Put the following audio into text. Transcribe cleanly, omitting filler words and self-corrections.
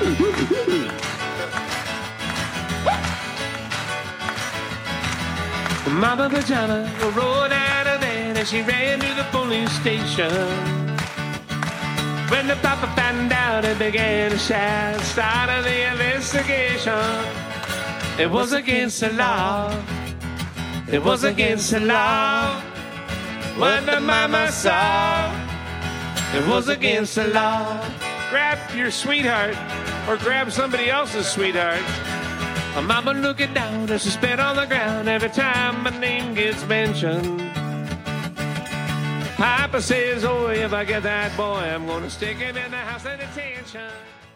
Mama Pajama rolled out of bed and she ran to the police station. When the papa found out, it began to shout, started the investigation. It was against the law. It was against the law. What the mama saw. It was against the law. Grab your sweetheart or grab somebody else's sweetheart. A mama looking down as she spit on the ground every time my name gets mentioned. Papa says, oh, if I get that boy, I'm gonna stick him in the house of detention.